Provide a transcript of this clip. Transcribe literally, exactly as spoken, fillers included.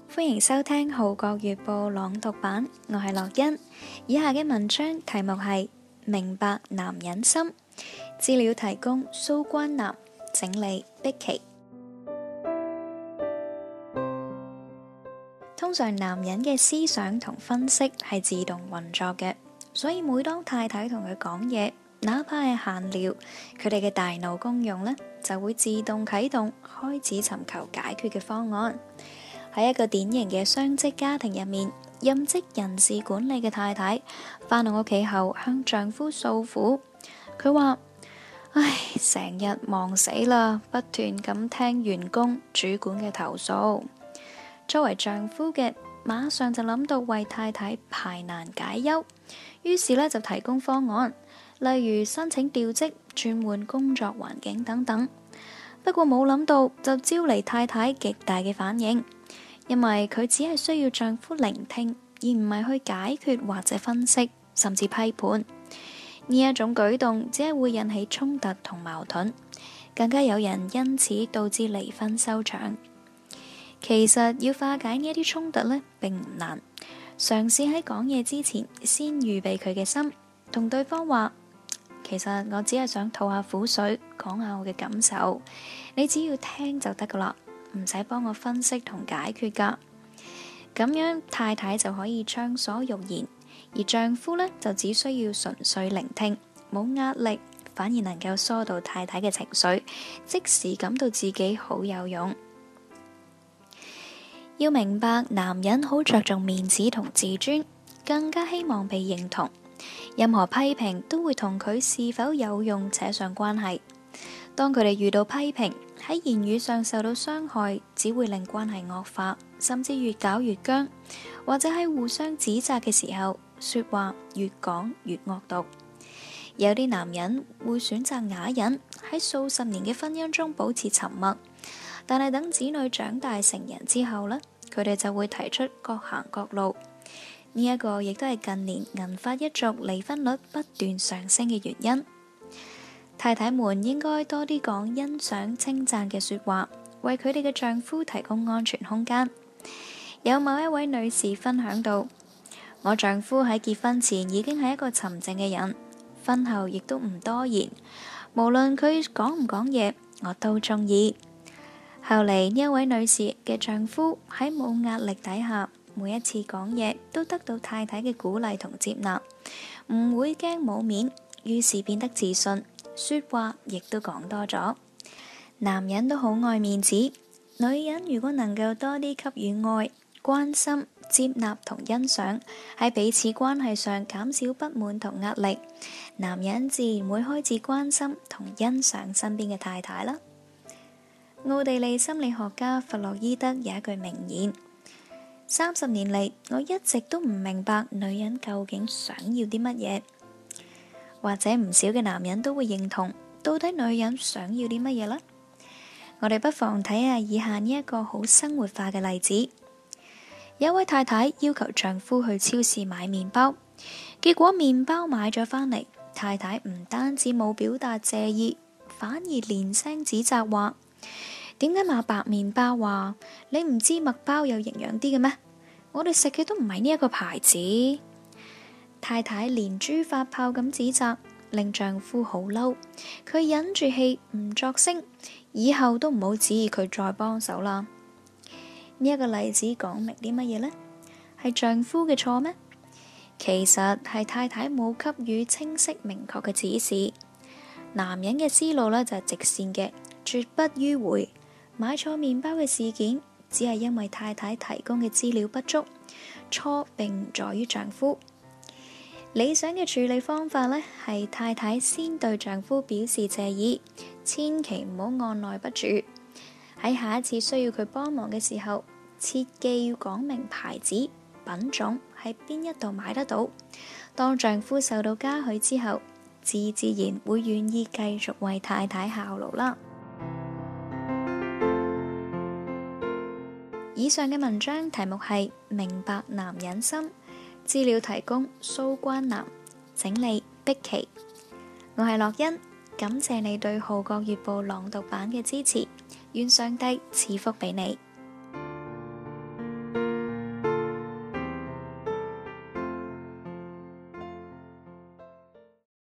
歡迎收聽《號角月報》朗讀版，我係樂欣。以下嘅文章題目係《明白男人心》，資料提供蘇關南，整理碧琪。通常男人嘅思想同分析係自動運作嘅，所以每當太太同佢講嘢，哪怕係閒聊，佢哋嘅大腦功用呢就會自動啟動，開始尋求解決嘅方案。喺一個典型嘅雙職家庭入面，任職人事管理嘅太太返到屋企後向丈夫訴苦，佢話：唉，成日忙死啦，不斷咁聽員工主管嘅投訴。作為丈夫嘅，馬上就諗到為太太排難解憂，於是呢就提供方案，例如申請調職、轉換工作環境等等。不過冇諗到就招嚟太太極大嘅反應。因為佢只係需要丈夫聆聽，而唔係去解決或者分析，甚至批判。呢一種舉動只係會引起衝突同矛盾，更加有人因此導致離婚收場。其實要化解呢一啲衝突呢，並唔難。嘗試喺講嘢之前，先預備佢嘅心，同對方話：其實我只係想吐下苦水，講下我嘅感受，你只要聽就得噶啦。唔使幫我分析同解決噶，咁樣太太就可以暢所欲言，而丈夫呢，就只需要純粹聆聽，冇壓力，反而能夠疏導太太嘅情緒，即時感到自己好有用。要明白，男人好着重面子同自尊，更加希望被認同，任何批評都會同佢是否有用扯上關係。當佢哋遇到批評，喺言語上受到傷害，只會令關係惡化，甚至越搞越僵；或者喺互相指責嘅時候，說話越講越惡毒。有啲男人會選擇啞忍，喺數十年嘅婚姻中保持沉默，但係等子女長大成人之後呢，佢哋就會提出各行各路。呢一個亦都係近年銀髮一族離婚率不斷上升嘅原因。太太們應該多啲講欣賞、稱讚嘅說話，為佢哋嘅丈夫提供安全空間。有某一位女士分享到：我丈夫喺結婚前已經係一個沉靜嘅人，婚後亦都唔多言，無論佢講唔講嘢，我都中意。後嚟呢一位女士嘅丈夫喺冇壓力底下，每一次講嘢都得到太太嘅鼓勵同接納，唔會驚冇面，於是變得自信。說話亦都講多咗。男人都好愛面子，女人如果能夠多啲給予愛、關心、接納同欣賞，喺彼此關係上減少不滿同壓力，男人自然會開始關心同欣賞身邊嘅太太啦。奧地利心理學家弗洛伊德有一句名言：三十年嚟，我一直都唔明白女人究竟想要啲乜嘢。或者唔少嘅男人都會認同，到底女人想要啲乜嘢呢？我哋不妨睇下以下呢一個好生活化嘅例子。有位太太要求丈夫去超市買麵包，結果麵包買咗返嚟，太太唔單止冇表達謝意，反而連聲指責話：點解買白麵包啊？你唔知麥包有營養啲嘅咩？我哋食嘅都唔係呢一個牌子。太太連珠發炮咁指責，令丈夫好嬲。佢忍住氣唔作聲，以後都唔好指意佢再幫手啦。呢一個例子講明啲乜嘢呢？係丈夫嘅錯咩？其實係太太冇給予清晰明確嘅指示。男人嘅思路呢就係直線嘅，絕不迂迴。買錯麵包嘅事件只係因為太太提供嘅資料不足，錯並唔在於丈夫。理想嘅處理方法呢，係太太先對丈夫表示謝意，千祈唔好按捺不住。喺下一次需要佢幫忙嘅時候，切記要講明牌子、品種喺邊一度買得到。當丈夫受到嘉許之後，自自然會願意繼續為太太效勞啦。以上嘅文章題目係明白男人心。資料提供蘇關南，整理碧琪。我係樂欣，感謝你對《號角月報》朗讀版嘅支持，願上帝賜福俾你。